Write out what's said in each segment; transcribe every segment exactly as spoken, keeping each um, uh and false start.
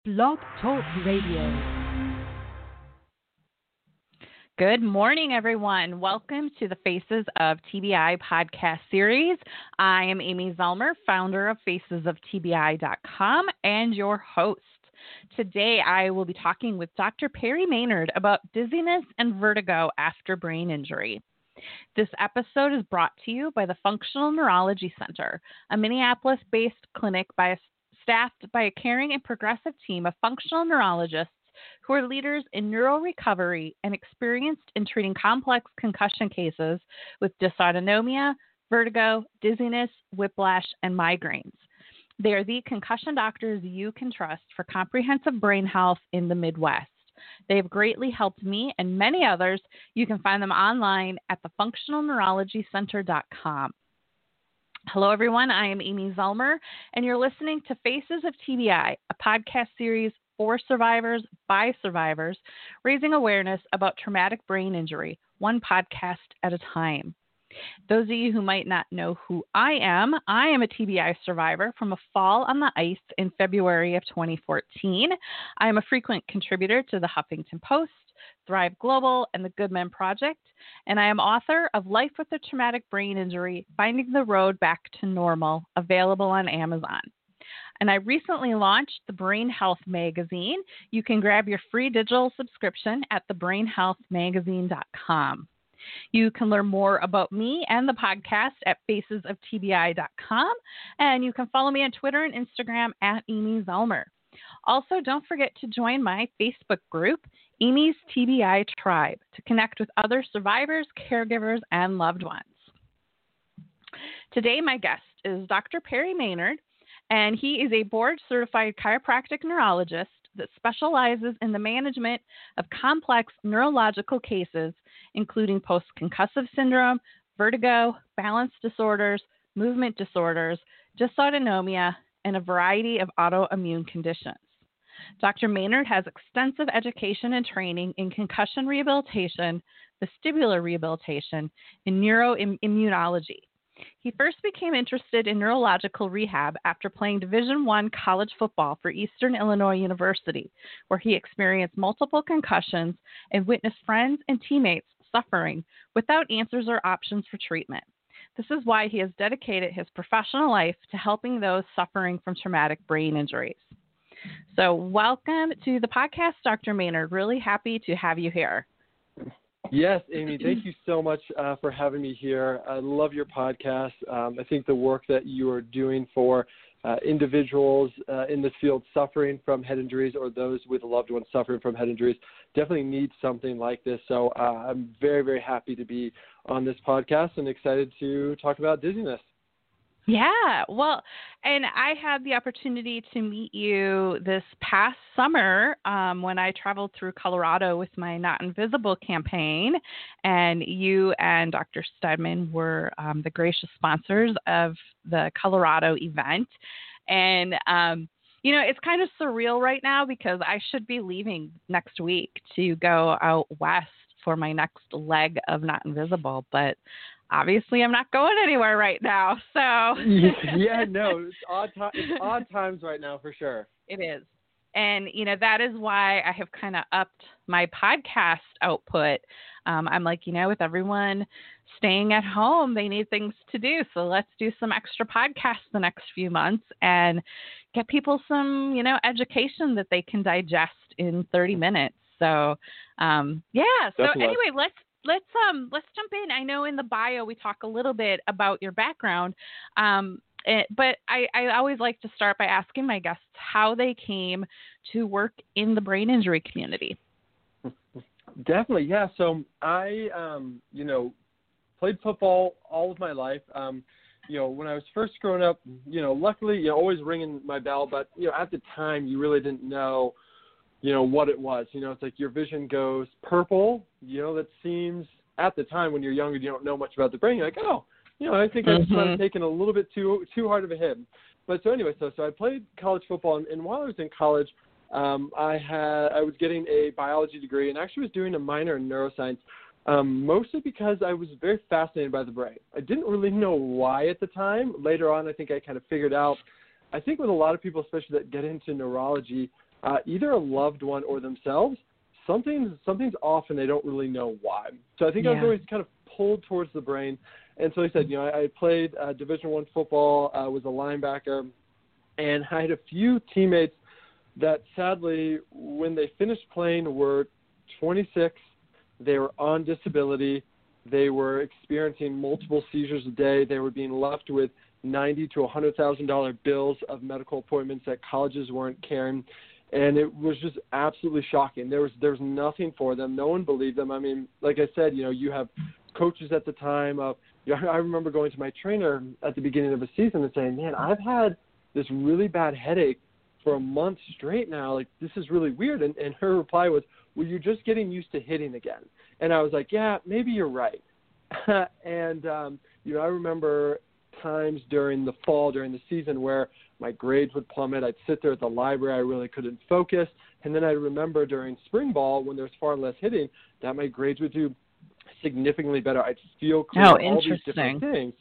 Blog Talk Radio. Good morning, everyone. Welcome to the Faces of T B I podcast series. I am Amy Zellmer, founder of faces of T B I dot com and your host. Today, I will be talking with Doctor Perry Maynard about dizziness and vertigo after brain injury. This episode is brought to you by the Functional Neurology Center, a Minneapolis-based clinic by a, staffed by a caring and progressive team of functional neurologists who are leaders in neuro recovery and experienced in treating complex concussion cases with dysautonomia, vertigo, dizziness, whiplash, and migraines. They are the concussion doctors you can trust for comprehensive brain health in the Midwest. They have greatly helped me and many others. You can find them online at the functional neurology center dot com. Hello, everyone. I am Amy Zellmer, and you're listening to Faces of T B I, a podcast series for survivors by survivors, raising awareness about traumatic brain injury, one podcast at a time. Those of you who might not know who I am, I am a T B I survivor from a fall on the ice in February of twenty fourteen. I am a frequent contributor to the Huffington Post, Thrive Global, and the Good Men Project, and I am author of Life with a Traumatic Brain Injury, Finding the Road Back to Normal, available on Amazon. And I recently launched the Brain Health Magazine. You can grab your free digital subscription at the brain health magazine dot com. You can learn more about me and the podcast at faces of T B I dot com, and you can follow me on Twitter and Instagram at Amy Zellmer. Also, don't forget to join my Facebook group, Amy's T B I Tribe, to connect with other survivors, caregivers, and loved ones. Today, my guest is Doctor Perry Maynard, and he is a board-certified chiropractic neurologist that specializes in the management of complex neurological cases, including post-concussive syndrome, vertigo, balance disorders, movement disorders, dysautonomia, and a variety of autoimmune conditions. Doctor Maynard has extensive education and training in concussion rehabilitation, vestibular rehabilitation, and neuroimmunology. He first became interested in neurological rehab after playing Division I college football for Eastern Illinois University, where he experienced multiple concussions and witnessed friends and teammates suffering without answers or options for treatment. This is why he has dedicated his professional life to helping those suffering from traumatic brain injuries. So welcome to the podcast, Doctor Maynard. Really happy to have you here. Yes, Amy, thank you so much uh, for having me here. I love your podcast. Um, I think the work that you are doing for uh, individuals uh, in this field suffering from head injuries or those with loved ones suffering from head injuries definitely need something like this. So uh, I'm very, very happy to be on this podcast and excited to talk about dizziness. Yeah, well, and I had the opportunity to meet you this past summer um, when I traveled through Colorado with my Not Invisible campaign, and you and Doctor Stedman were um, the gracious sponsors of the Colorado event. And, um, you know, it's kind of surreal right now because I should be leaving next week to go out west for my next leg of Not Invisible, but obviously I'm not going anywhere right now. So yeah, no, it's odd, to- it's odd times right now for sure. It is. And, you know, that is why I have kind of upped my podcast output. Um, I'm like, you know, with everyone staying at home, they need things to do. So let's do some extra podcasts the next few months and get people some, you know, education that they can digest in thirty minutes. So, um, yeah. So Definitely. anyway, let's let's um let's jump in. I know in the bio we talk a little bit about your background, um, it, but I, I always like to start by asking my guests how they came to work in the brain injury community. Definitely, yeah. So I, um, you know, played football all of my life. Um, you know, when I was first growing up, you know, luckily, you know, always ringing my bell, but you know, at the time, you really didn't know, you know, what it was. You know, it's like your vision goes purple. You know, that seems at the time when you're younger, you don't know much about the brain. You're like, oh, you know, I think I've Mm-hmm. kind of taken a little bit too too hard of a hit. But so anyway, so so I played college football, and, and while I was in college, um, I had I was getting a biology degree, and actually was doing a minor in neuroscience. Um, mostly because I was very fascinated by the brain. I didn't really know why at the time. Later on, I think I kind of figured out. I think with a lot of people, especially that get into neurology, uh, either a loved one or themselves, something's, something's off and they don't really know why. So I think Yeah. I was always kind of pulled towards the brain. And so I said, you know, I, I played uh, Division One football, uh, was a linebacker, and I had a few teammates that sadly, when they finished playing, were twenty-six. They were on disability. They were experiencing multiple seizures a day. They were being left with ninety to one hundred thousand dollars bills of medical appointments that colleges weren't carrying. And it was just absolutely shocking. There was there was nothing for them. No one believed them. I mean, like I said, you know, you have coaches at the time. Of, you know, I remember going to my trainer at the beginning of a season and saying, man, I've had this really bad headache for a month straight now. Like, this is really weird. And, and her reply was, well, you're just getting used to hitting again. And I was like, yeah, maybe you're right. and, um, you know, I remember times during the fall, during the season where my grades would plummet. I'd sit there at the library. I really couldn't focus. And then I remember during spring ball, when there's far less hitting, that my grades would do significantly better. I'd feel clear, oh, all these interesting. different things.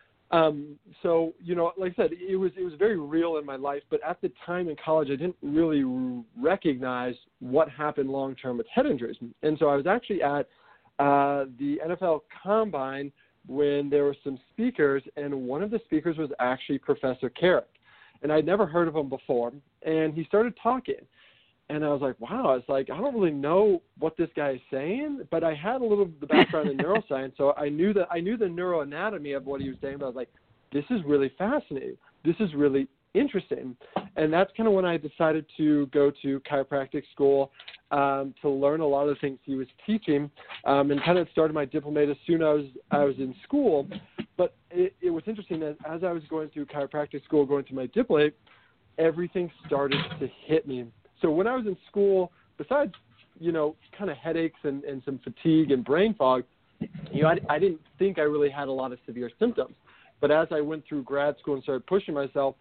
Um, so, you know, like I said, it was it was very real in my life. But at the time in college, I didn't really recognize what happened long-term with head injuries. And so I was actually at uh, the N F L Combine when there were some speakers, and one of the speakers was actually Professor Carrick. And I'd never heard of him before. And he started talking. And I was like, wow, I was like, I don't really know what this guy is saying, but I had a little of the background in neuroscience, so I knew that I knew the neuroanatomy of what he was saying, but I was like, this is really fascinating. This is really interesting. And that's kind of when I decided to go to chiropractic school um, to learn a lot of the things he was teaching, um, and kind of started my diplomate as soon as I was, I was in school. But it, it was interesting that as I was going through chiropractic school, going through my diplomate, everything started to hit me. So when I was in school, besides, you know, kind of headaches and, and some fatigue and brain fog, you know, I, I didn't think I really had a lot of severe symptoms. But as I went through grad school and started pushing myself,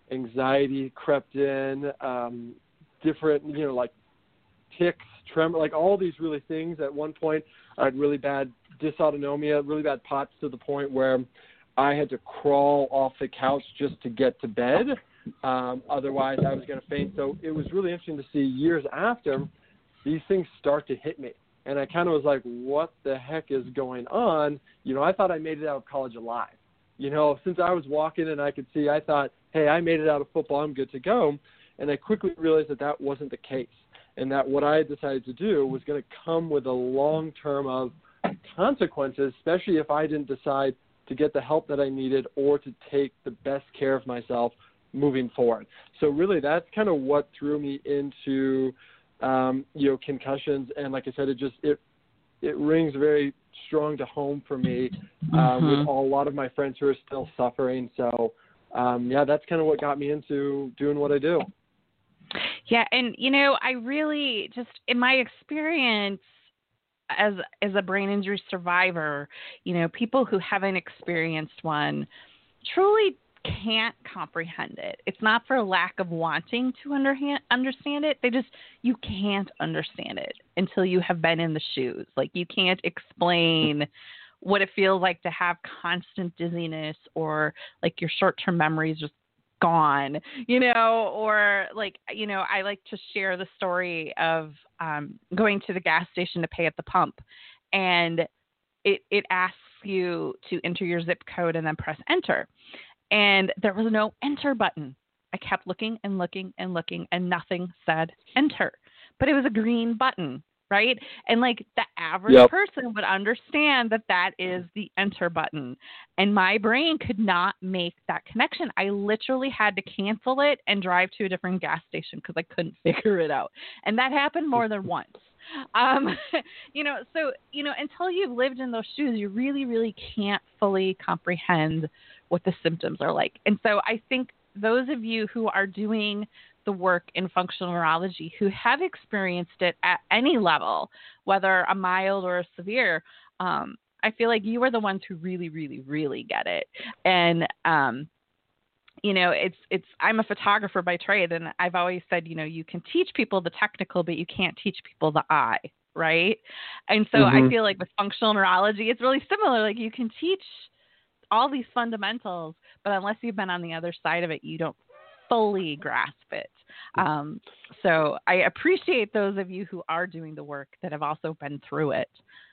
anxiety crept in, um, different, you know, like tics, tremor, like all these really things. At one point, I had really bad dysautonomia, really bad P O T S to the point where I had to crawl off the couch just to get to bed. Um, otherwise, I was going to faint. So it was really interesting to see years after these things start to hit me. And I kind of was like, what the heck is going on? You know, I thought I made it out of college alive. You know, since I was walking and I could see, I thought, hey, I made it out of football. I'm good to go. And I quickly realized that that wasn't the case, and that what I had decided to do was going to come with a long term of consequences, especially if I didn't decide to get the help that I needed or to take the best care of myself moving forward. So really that's kind of what threw me into, um, you know, concussions. And like I said, it just, it, it rings very strong to home for me, uh, mm-hmm. with a lot of my friends who are still suffering. So, um, yeah, that's kind of what got me into doing what I do. Yeah. And, you know, I really just, in my experience as, as a brain injury survivor, you know, people who haven't experienced one truly can't comprehend it. It's not for lack of wanting to underhand, understand it. They just, you can't understand it until you have been in the shoes. Like, you can't explain what it feels like to have constant dizziness, or like your short-term memory is just gone, you know, or like, you know, I like to share the story of um, going to the gas station to pay at the pump, and it, it asks you to enter your zip code and then press enter. And there was no enter button. I kept looking and looking and looking, and nothing said enter, but it was a green button, right? And like the average Yep. person would understand that that is the enter button. And my brain could not make that connection. I literally had to cancel it and drive to a different gas station because I couldn't figure it out. And that happened more than once. Um, you know, so, you know, until you've lived in those shoes, you really, really can't fully comprehend what the symptoms are like. And so I think those of you who are doing the work in functional neurology, who have experienced it at any level, whether a mild or a severe, um, I feel like you are the ones who really, really, really get it. And, um, you know, it's, it's, I'm a photographer by trade, and I've always said, you know, you can teach people the technical, but you can't teach people the eye. Right. And so Mm-hmm. I feel like with functional neurology, it's really similar. Like, you can teach all these fundamentals, but unless you've been on the other side of it, you don't fully grasp it. Um, so I appreciate those of you who are doing the work that have also been through it.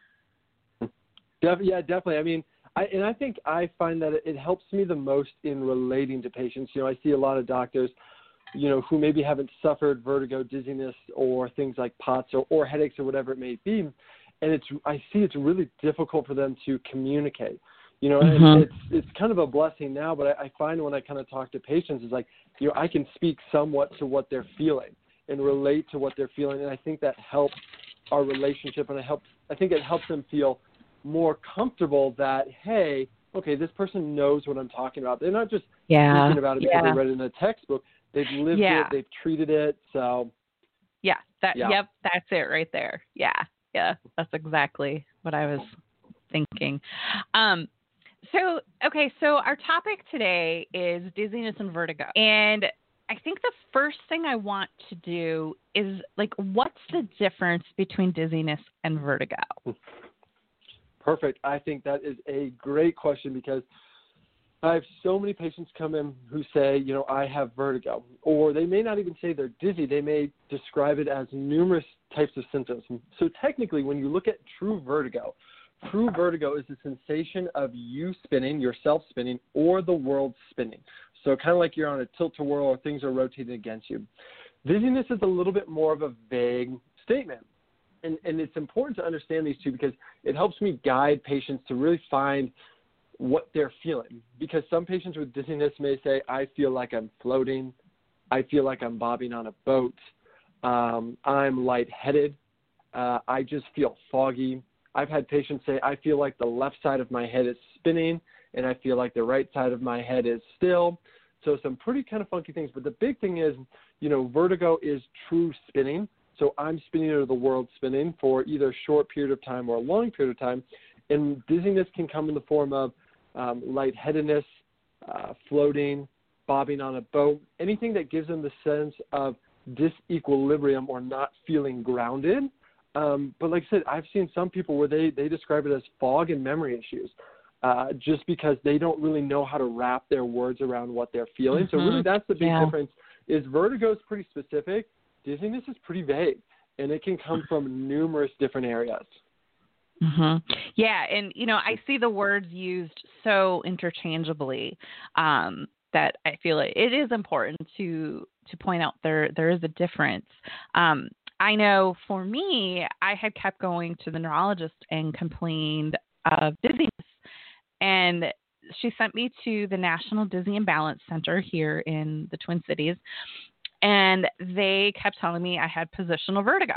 Def- yeah, definitely. I mean, I, and I think I find that it, it helps me the most in relating to patients. You know, I see a lot of doctors, you know, who maybe haven't suffered vertigo, dizziness, or things like POTS or, or headaches or whatever it may be. And it's, I see it's really difficult for them to communicate, you know, Mm-hmm. and it's, it's kind of a blessing now, but I, I find when I kind of talk to patients, it's like, you know, I can speak somewhat to what they're feeling and relate to what they're feeling. And I think that helps our relationship, and it helps, I think it helps them feel more comfortable that, hey, okay, this person knows what I'm talking about. They're not just Yeah. thinking about it because Yeah. they read it in a textbook. They've lived Yeah. it. They've treated it. So, Yeah, that, Yeah. yep, that's it right there. Yeah. Yeah. That's exactly what I was thinking. Um, so, okay. So our topic today is dizziness and vertigo. And I think the first thing I want to do is, like, what's the difference between dizziness and vertigo? Perfect. I think that is a great question, because I have so many patients come in who say, you know, I have vertigo, or they may not even say they're dizzy. They may describe it as numerous types of symptoms. So technically, when you look at true vertigo, true vertigo is the sensation of you spinning, yourself spinning, or the world spinning. So kind of like you're on a tilt-a-whirl or things are rotating against you. Dizziness is a little bit more of a vague statement. And, and it's important to understand these two, because it helps me guide patients to really find what they're feeling. Because some patients with dizziness may say, I feel like I'm floating. I feel like I'm bobbing on a boat. Um, I'm lightheaded. Uh, I just feel foggy. I've had patients say, I feel like the left side of my head is spinning, and I feel like the right side of my head is still. So some pretty kind of funky things. But the big thing is, you know, vertigo is true spinning. So I'm spinning, or the world spinning, for either a short period of time or a long period of time. And dizziness can come in the form of um, lightheadedness, uh, floating, bobbing on a boat, anything that gives them the sense of disequilibrium or not feeling grounded. Um, but like I said, I've seen some people where they, they describe it as fog and memory issues, uh, just because they don't really know how to wrap their words around what they're feeling. Mm-hmm. So really that's the big Yeah. difference, is vertigo is pretty specific. Dizziness is pretty vague, and it can come from numerous different areas. Mm-hmm. Yeah, and, you know, I see the words used so interchangeably um, that I feel it, it is important to to point out there there is a difference. Um, I know for me, I had kept going to the neurologist and complained of dizziness, and she sent me to the National Dizzy and Balance Center here in the Twin Cities, and they kept telling me I had positional vertigo.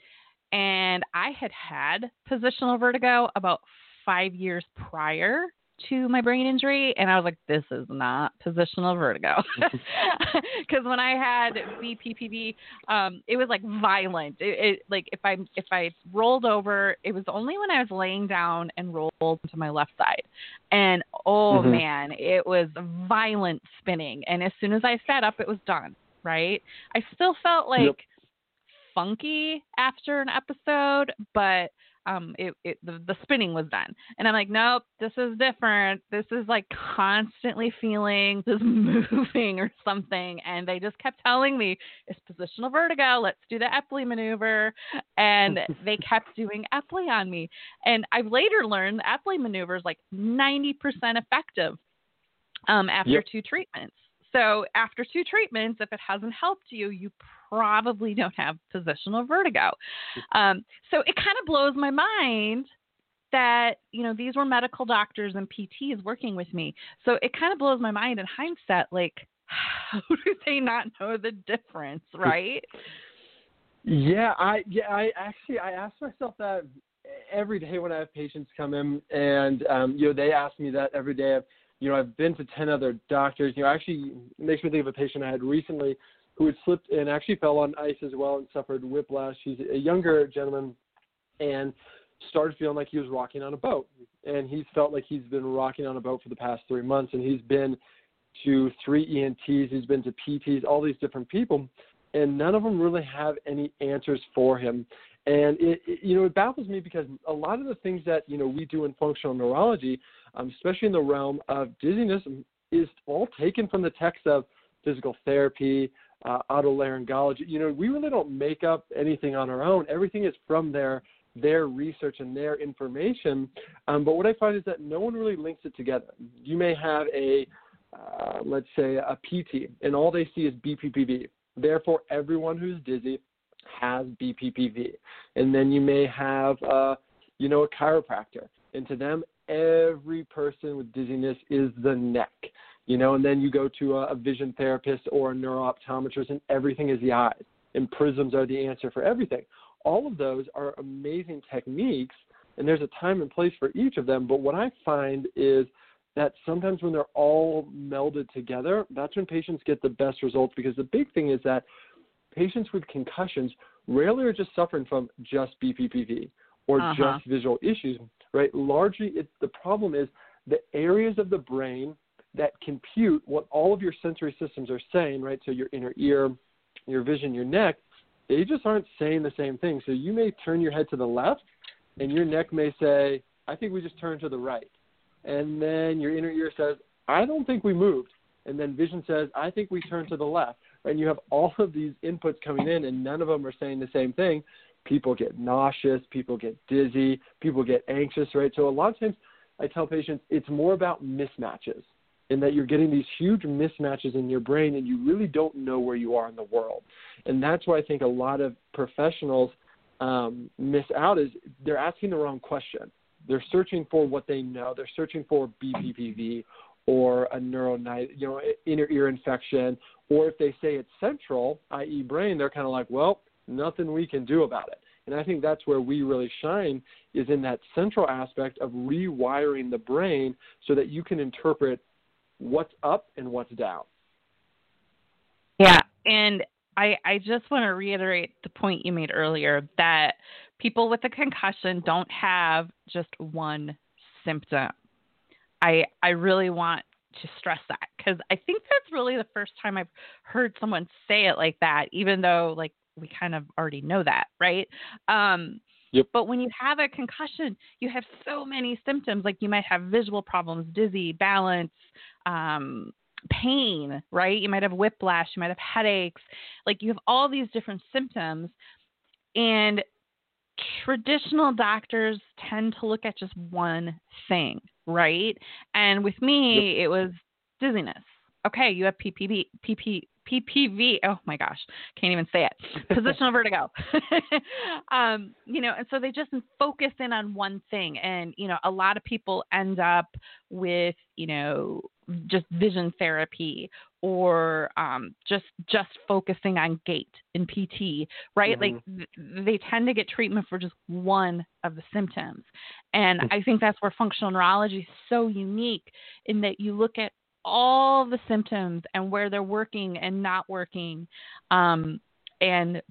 And I had had positional vertigo about five years prior to my brain injury. And I was like, this is not positional vertigo. Because when I had B P P V, um, it was like violent. It, it, like if I if I rolled over, it was only when I was laying down and rolled to my left side. And oh Mm-hmm. man, it was violent spinning. And as soon as I sat up, it was done. Right? I still felt like Yep. funky after an episode, but um, it, it the, the spinning was done. And I'm like, nope, this is different. This is like constantly feeling this moving or something. And they just kept telling me it's positional vertigo. Let's do the Epley maneuver. And they kept doing Epley on me. And I've later learned the Epley maneuver is like ninety percent effective um, after Yep. two treatments. So after two treatments, if it hasn't helped you, you probably don't have positional vertigo. Um, so it kind of blows my mind that, you know, these were medical doctors and P Ts working with me. So it kind of blows my mind in hindsight, like, how do they not know the difference, right? Yeah, I yeah, I actually I ask myself that every day when I have patients come in, and um, you know, they ask me that every day. I've, you know, I've been to ten other doctors. You know, actually it makes me think of a patient I had recently who had slipped and actually fell on ice as well and suffered whiplash. He's a younger gentleman and started feeling like he was rocking on a boat. And he's felt like he's been rocking on a boat for the past three months. And he's been to three E N Ts, he's been to P Ts, all these different people, and none of them really have any answers for him. And, it, it, you know, it baffles me because a lot of the things that, you know, we do in functional neurology, um, especially in the realm of dizziness, is all taken from the text of physical therapy, uh, otolaryngology. You know, we really don't make up anything on our own. Everything is from their their research and their information. Um, but what I find is that no one really links it together. You may have a, uh, let's say, a P T, and all they see is B P P V. Therefore, everyone who's dizzy has B P P V. And then you may have, uh, you know, a chiropractor. And to them, every person with dizziness is the neck. You know, and then you go to a, a vision therapist or a neuro-optometrist, and everything is the eyes. And prisms are the answer for everything. All of those are amazing techniques, and there's a time and place for each of them. But what I find is that sometimes when they're all melded together, that's when patients get the best results, because the big thing is that patients with concussions rarely are just suffering from just B P P V or uh-huh. just visual issues, right? Largely, it's, the problem is the areas of the brain that compute what all of your sensory systems are saying, right? So your inner ear, your vision, your neck, they just aren't saying the same thing. So you may turn your head to the left, and your neck may say, I think we just turned to the right. And then your inner ear says, I don't think we moved. And then vision says, I think we turned to the left. And you have all of these inputs coming in, and none of them are saying the same thing. People get nauseous, people get dizzy, people get anxious, right? So a lot of times I tell patients it's more about mismatches, in that you're getting these huge mismatches in your brain and you really don't know where you are in the world. And that's why I think a lot of professionals um, miss out, is they're asking the wrong question. They're searching for what they know. They're searching for B P P V or a neuronitis, you know, inner ear infection, or if they say it's central, that is brain, they're kind of like, well, nothing we can do about it. And I think that's where we really shine, is in that central aspect of rewiring the brain so that you can interpret what's up and what's down. Yeah, and I, I just want to reiterate the point you made earlier, that people with a concussion don't have just one symptom. I I really want to stress that, because I think that's really the first time I've heard someone say it like that, even though, like, we kind of already know that, right? Um, Yep. But when you have a concussion, you have so many symptoms. Like, you might have visual problems, dizzy, balance, um, pain, right? You might have whiplash, you might have headaches. Like, you have all these different symptoms, and traditional doctors tend to look at just one thing, right? And with me, yep. it was dizziness. Okay, you have P P V, P P, P P V. Oh my gosh, can't even say it. Positional vertigo. um, you know, and so they just focus in on one thing. And, you know, a lot of people end up with, you know, just vision therapy, or um, just just focusing on gait in P T, right? Mm-hmm. Like th- they tend to get treatment for just one of the symptoms. And I think that's where functional neurology is so unique, in that you look at all the symptoms and where they're working and not working. Um, and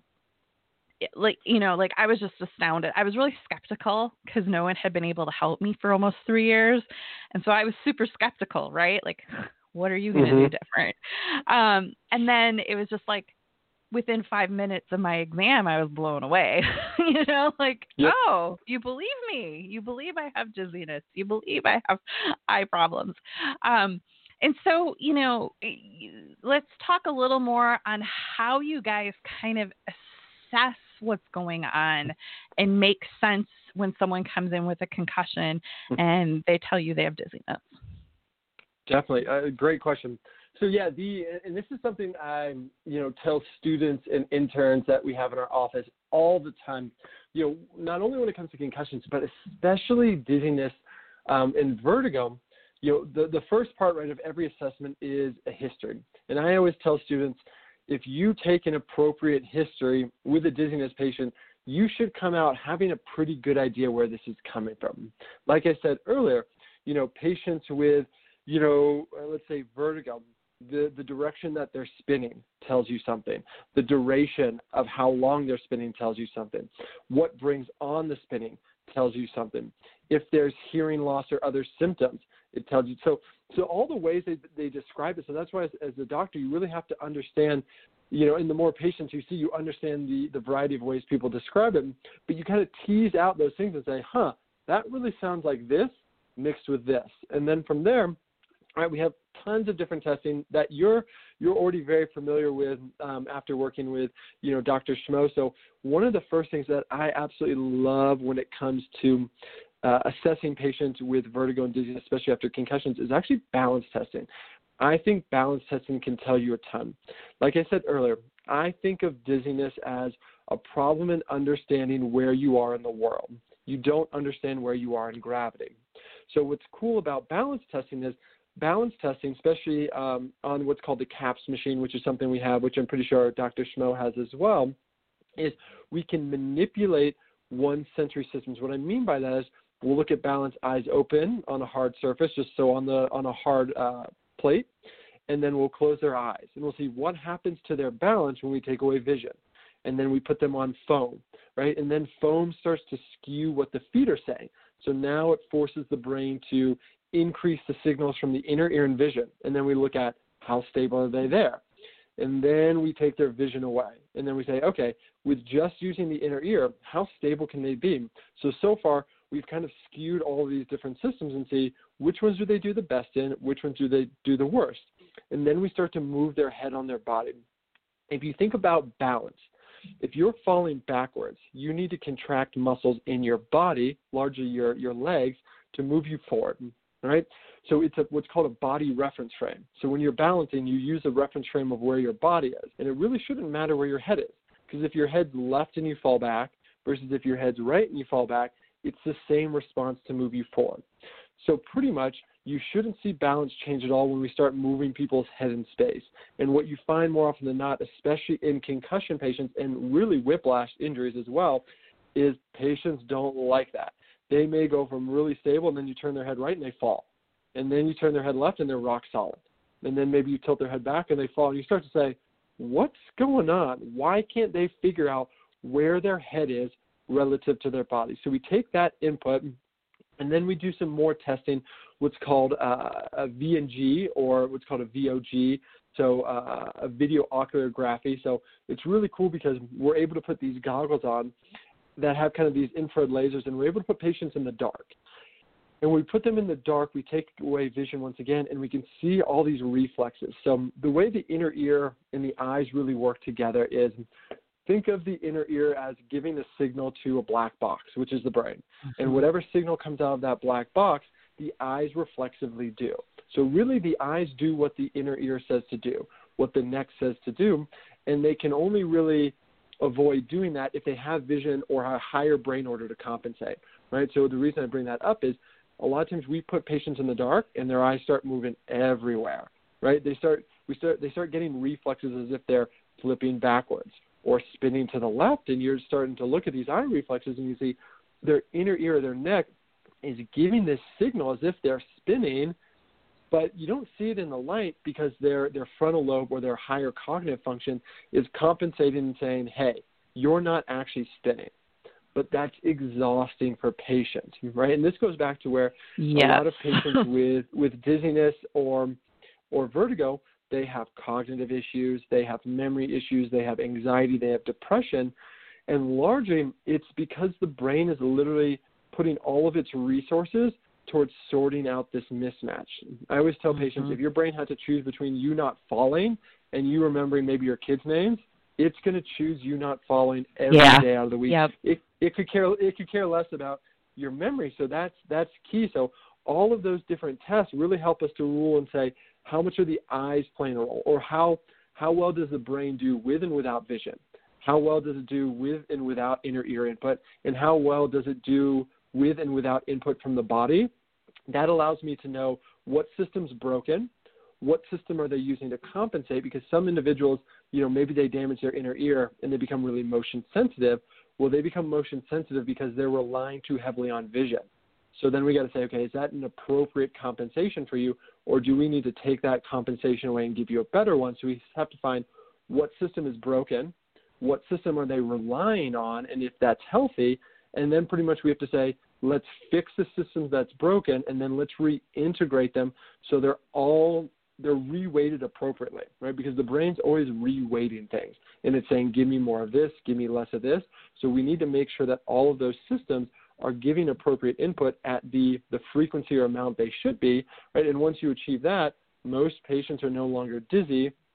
like, you know, like I was just astounded. I was really skeptical, because no one had been able to help me for almost three years. And so I was super skeptical, right? Like, what are you going to mm-hmm. do different? Um, and then it was just like, within five minutes of my exam, I was blown away. you know, like, yep. oh, you believe me. You believe I have dizziness. You believe I have eye problems. Um, and so, you know, let's talk a little more on how you guys kind of assess what's going on and make sense when someone comes in with a concussion and they tell you they have dizziness. Definitely. A uh, great question. So yeah, the and this is something I you know tell students and interns that we have in our office all the time. You know, not only when it comes to concussions, but especially dizziness um, and vertigo. You know, the the first part, right, of every assessment is a history. And I always tell students, if you take an appropriate history with a dizziness patient, you should come out having a pretty good idea where this is coming from. Like I said earlier, you know, patients with, you know, let's say vertigo, the, the direction that they're spinning tells you something. The duration of how long they're spinning tells you something. What brings on the spinning tells you something. If there's hearing loss or other symptoms, it tells you. So so all the ways they, they describe it, so that's why as, as a doctor, you really have to understand, you know, and the more patients you see, you understand the, the variety of ways people describe it, but you kind of tease out those things and say, huh, that really sounds like this mixed with this. And then from there, all right, we have tons of different testing that your you're already very familiar with um, after working with, you know, Doctor Schmo. So one of the first things that I absolutely love when it comes to uh, assessing patients with vertigo and dizziness, especially after concussions, is actually balance testing. I think balance testing can tell you a ton. Like I said earlier, I think of dizziness as a problem in understanding where you are in the world. You don't understand where you are in gravity. So what's cool about balance testing is balance testing, especially um, on what's called the CAPS machine, which is something we have, which I'm pretty sure Doctor Schmo has as well, is we can manipulate one sensory systems. What I mean by that is we'll look at balance eyes open on a hard surface, just so on the on a hard uh, plate, and then we'll close their eyes, and we'll see what happens to their balance when we take away vision. And then we put them on foam, right? And then foam starts to skew what the feet are saying. So now it forces the brain to increase the signals from the inner ear and vision. And then we look at how stable are they there. And then we take their vision away. And then we say, okay, with just using the inner ear, how stable can they be? So, so far, we've kind of skewed all of these different systems and see which ones do they do the best in, which ones do they do the worst. And then we start to move their head on their body. If you think about balance, if you're falling backwards, you need to contract muscles in your body, largely your, your legs, to move you forward, right? So it's a, what's called a body reference frame. So when you're balancing, you use a reference frame of where your body is. And it really shouldn't matter where your head is, because if your head's left and you fall back versus if your head's right and you fall back, it's the same response to move you forward. So pretty much, you shouldn't see balance change at all when we start moving people's head in space. And what you find more often than not, especially in concussion patients and really whiplash injuries as well, is patients don't like that. They may go from really stable, and then you turn their head right and they fall. And then you turn their head left and they're rock solid. And then maybe you tilt their head back and they fall. And you start to say, what's going on? Why can't they figure out where their head is relative to their body? So we take that input, and then we do some more testing, what's called uh, a V and G, or what's called a V O G, so uh, a video oculography. So it's really cool because we're able to put these goggles on that have kind of these infrared lasers, and we're able to put patients in the dark. And when we put them in the dark, we take away vision once again, and we can see all these reflexes. So the way the inner ear and the eyes really work together is, think of the inner ear as giving a signal to a black box, which is the brain. Mm-hmm. And whatever signal comes out of that black box, the eyes reflexively do. So really the eyes do what the inner ear says to do, what the neck says to do, and they can only really avoid doing that if they have vision or a higher brain order to compensate, right? So the reason I bring that up is a lot of times we put patients in the dark and their eyes start moving everywhere, right? They start, we start, they start getting reflexes as if they're flipping backwards or spinning to the left, and you're starting to look at these eye reflexes and you see their inner ear or their neck is giving this signal as if they're spinning, but you don't see it in the light because their, their frontal lobe or their higher cognitive function is compensating and saying, hey, you're not actually spinning. But that's exhausting for patients, right? And this goes back to where yes. a lot of patients with, with dizziness or or vertigo, they have cognitive issues, they have memory issues, they have anxiety, they have depression, and largely it's because the brain is literally putting all of its resources towards sorting out this mismatch. I always tell mm-hmm. patients, if your brain had to choose between you not falling and you remembering maybe your kids' names, it's going to choose you not falling every yeah. day out of the week. Yep. It, it could care it could care less about your memory, so that's that's key. So all of those different tests really help us to rule and say, how much are the eyes playing a role, or how how well does the brain do with and without vision? How well does it do with and without inner ear input? And how well does it do with and without input from the body? That allows me to know what system's broken, what system are they using to compensate, because some individuals, you know, maybe they damage their inner ear and they become really motion sensitive. Well, they become motion sensitive because they're relying too heavily on vision. So then we got to say, okay, is that an appropriate compensation for you, or do we need to take that compensation away and give you a better one? So we have to find what system is broken, what system are they relying on, and if that's healthy, and then pretty much we have to say, let's fix the systems that's broken, and then let's reintegrate them so they're all they're reweighted appropriately, right? Because the brain's always reweighting things, and it's saying, give me more of this, give me less of this. So we need to make sure that all of those systems are giving appropriate input at the, the frequency or amount they should be, right? And once you achieve that, most patients are no longer dizzy,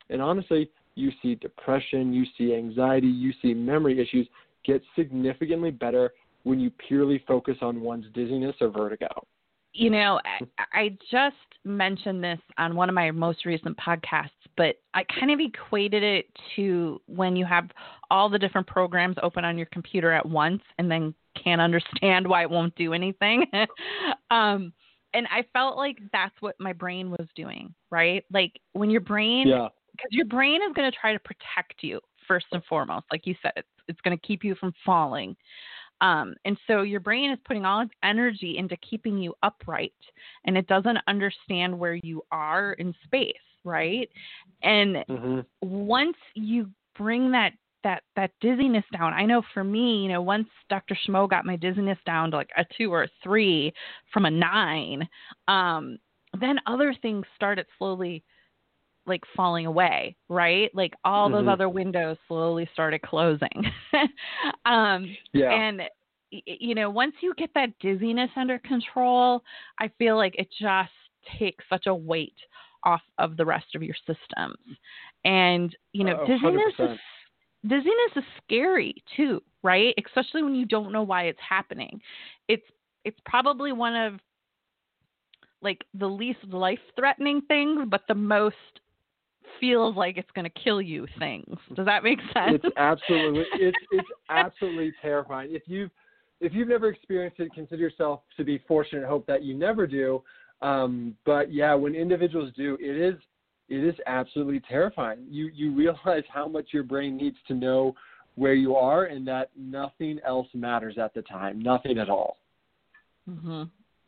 And honestly, you see depression, you see anxiety, you see memory issues get significantly better when you purely focus on one's dizziness or vertigo. You know, I, I just mentioned this on one of my most recent podcasts, but I kind of equated it to when you have all the different programs open on your computer at once and then can't understand why it won't do anything. um, and I felt like that's what my brain was doing, right? Like when your brain, yeah. because your brain is going to try to protect you first and foremost. Like you said, it's, it's going to keep you from falling. Um, and so your brain is putting all its energy into keeping you upright, and it doesn't understand where you are in space, right? And mm-hmm. once you bring that that that dizziness down, I know for me, you know, once Doctor Schmo got my dizziness down to like a two or a three from a nine, um, then other things started slowly like falling away, right? Like all mm-hmm. those other windows slowly started closing. um, yeah. And, you know, once you get that dizziness under control, I feel like it just takes such a weight off of the rest of your systems. And, you know, uh, dizziness is, dizziness is scary too, right? Especially when you don't know why it's happening. It's, it's probably one of like the least life-threatening things, but the most feels like it's going to kill you things. Does that make sense? It's absolutely, it's it's absolutely terrifying. If you've if you've never experienced it, consider yourself to be fortunate. Hope that you never do. Um, but yeah, when individuals do, it is it is absolutely terrifying. You you realize how much your brain needs to know where you are, and that nothing else matters at the time. Nothing at all. Mm-hmm.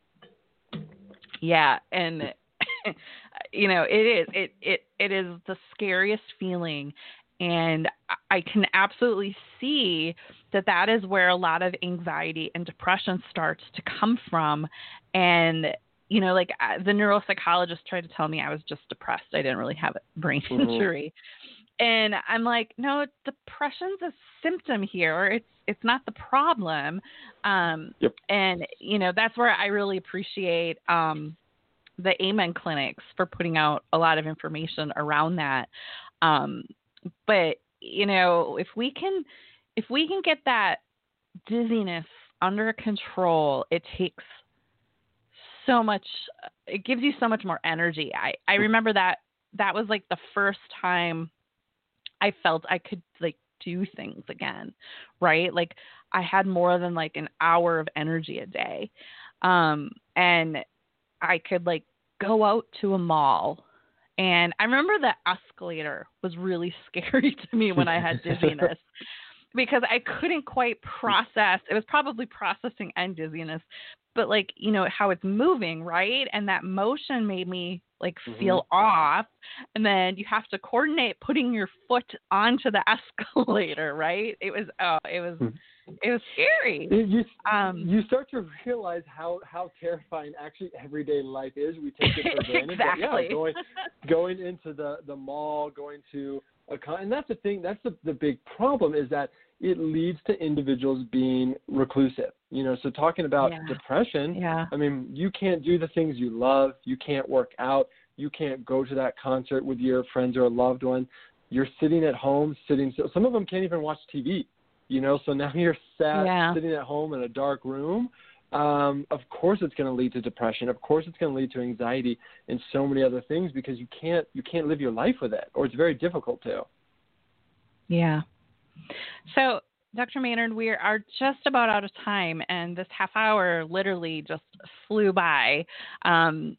Yeah, and you know, it is it, it it is the scariest feeling, and I can absolutely see that that is where a lot of anxiety and depression starts to come from. And you know, like the neuropsychologist tried to tell me I was just depressed. I didn't really have a brain mm-hmm. injury. And I'm like, no, depression's a symptom here. It's it's not the problem. Um, yep. And, you know, that's where I really appreciate um, the Amen clinics for putting out a lot of information around that. Um, but, you know, if we can if we can get that dizziness under control, it takes so much, it gives you so much more energy. I, I remember that that was like the first time I felt I could like do things again, right? Like I had more than like an hour of energy a day. Um, and I could like go out to a mall. And I remember the escalator was really scary to me when I had dizziness because I couldn't quite process. It was probably processing and dizziness, but like, you know, how it's moving, right? And that motion made me like mm-hmm. feel off. And then you have to coordinate putting your foot onto the escalator, right? It was, oh, it was, it was scary. You, um, you start to realize how, how terrifying actually everyday life is. We take it for granted. Exactly. But yeah, going, going into the, the mall, going to a con, and that's the thing, that's the, the big problem is that it leads to individuals being reclusive. You know, so talking about yeah. depression, yeah. I mean, you can't do the things you love. You can't work out. You can't go to that concert with your friends or a loved one. You're sitting at home, sitting. So some of them can't even watch T V, you know, so now you're sat yeah. sitting at home in a dark room. Um, of course it's going to lead to depression. Of course it's going to lead to anxiety and so many other things because you can't, you can't live your life with it, or it's very difficult to. Yeah. So, Doctor Maynard, we are just about out of time, and this half hour literally just flew by. Um,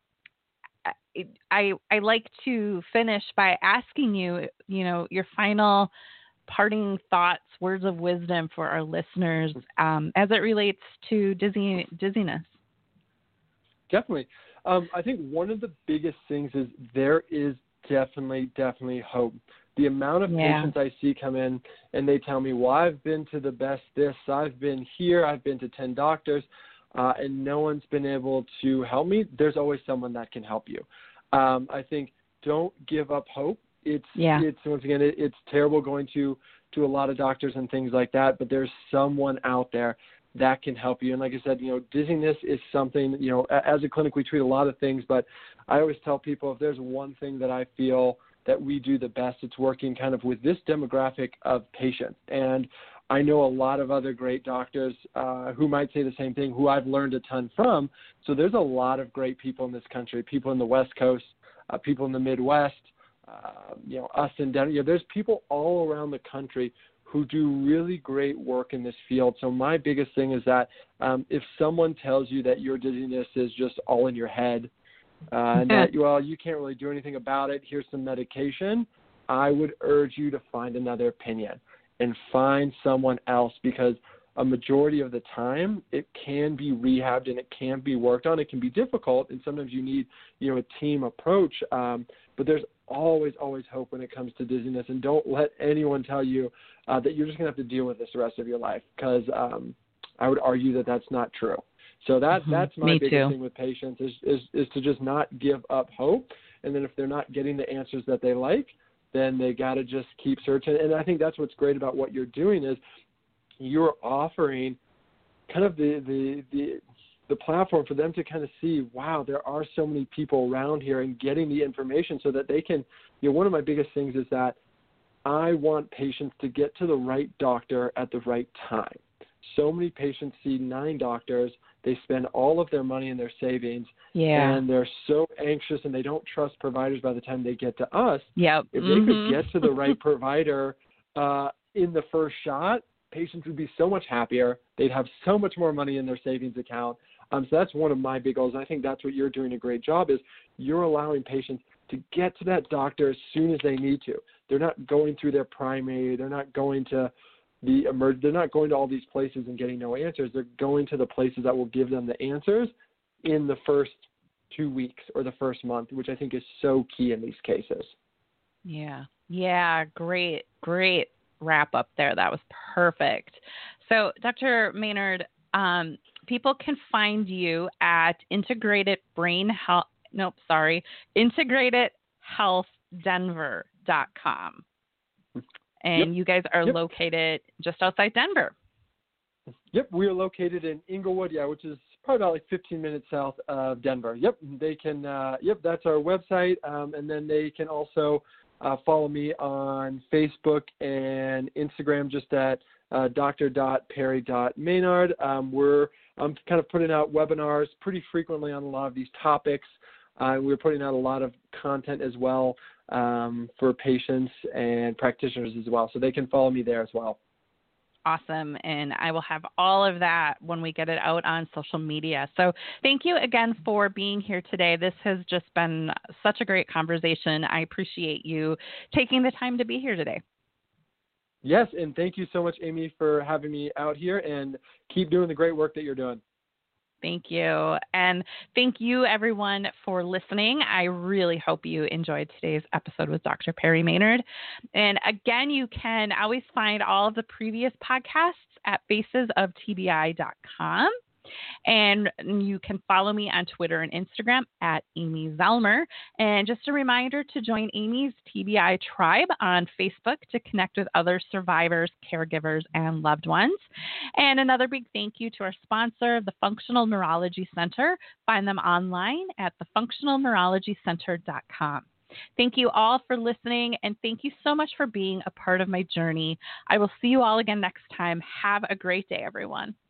I I like to finish by asking you, you know, your final parting thoughts, words of wisdom for our listeners um, as it relates to dizzy, dizziness. Definitely. Um, I think one of the biggest things is there is definitely, definitely hope. The amount of yeah. patients I see come in and they tell me, well, I've been to the best this, I've been here, I've been to ten doctors, uh, and no one's been able to help me. There's always someone that can help you. Um, I think don't give up hope. It's, yeah. it's once again, it, it's terrible going to, to a lot of doctors and things like that, but there's someone out there that can help you. And like I said, you know, dizziness is something, you know, as a clinic, we treat a lot of things, but I always tell people if there's one thing that I feel that we do the best. It's working kind of with this demographic of patients. And I know a lot of other great doctors uh, who might say the same thing, who I've learned a ton from. So there's a lot of great people in this country, people in the West Coast, uh, people in the Midwest, uh, you know, us in Denver. You know, there's people all around the country who do really great work in this field. So my biggest thing is that um, if someone tells you that your dizziness is just all in your head, uh, and that, well, you can't really do anything about it, here's some medication, I would urge you to find another opinion and find someone else, because a majority of the time it can be rehabbed and it can be worked on. It can be difficult, and sometimes you need, you know, a team approach, um, but there's always, always hope when it comes to dizziness. And don't let anyone tell you uh, that you're just going to have to deal with this the rest of your life, because um, I would argue that that's not true. So that mm-hmm. that's my Me biggest too. thing with patients is, is is to just not give up hope. And then if they're not getting the answers that they like, then they got to just keep searching. And I think that's what's great about what you're doing is you're offering kind of the the the, the platform for them to kind of see, wow, there are so many people around here, and getting the information so that they can, you know, one of my biggest things is that I want patients to get to the right doctor at the right time. So many patients see nine doctors, they spend all of their money and their savings, yeah. and they're so anxious and they don't trust providers by the time they get to us. Yep. If mm-hmm. they could get to the right provider uh, in the first shot, patients would be so much happier. They'd have so much more money in their savings account. Um, so that's one of my big goals. And I think that's what you're doing a great job is you're allowing patients to get to that doctor as soon as they need to. They're not going through their primary. They're not going to the emerg- They're not going to all these places and getting no answers. They're going to the places that will give them the answers in the first two weeks or the first month, which I think is so key in these cases. Yeah. Yeah. Great, great wrap up there. That was perfect. So Doctor Maynard, um, people can find you at Integrated Brain Health. Nope, sorry. integrated health denver dot com. And yep. you guys are yep. located just outside Denver. Yep, we are located in Inglewood, yeah, which is probably about like fifteen minutes south of Denver. Yep, they can, uh, yep, that's our website. Um, and then they can also uh, follow me on Facebook and Instagram just at uh, d r dot perry dot maynard. Um, we're I'm kind of putting out webinars pretty frequently on a lot of these topics. Uh, we're putting out a lot of content as well um, for patients and practitioners as well. So they can follow me there as well. Awesome. And I will have all of that when we get it out on social media. So thank you again for being here today. This has just been such a great conversation. I appreciate you taking the time to be here today. Yes, and thank you so much, Amy, for having me out here, and keep doing the great work that you're doing. Thank you. And thank you, everyone, for listening. I really hope you enjoyed today's episode with Doctor Perry Maynard. And again, you can always find all of the previous podcasts at faces of T B I dot com. And you can follow me on Twitter and Instagram at Amy Zellmer. And just a reminder to join Amy's T B I Tribe on Facebook to connect with other survivors, caregivers, and loved ones. And another big thank you to our sponsor, the Functional Neurology Center. Find them online at the functional neurology center dot com. Thank you all for listening, and thank you so much for being a part of my journey. I will see you all again next time. Have a great day, everyone.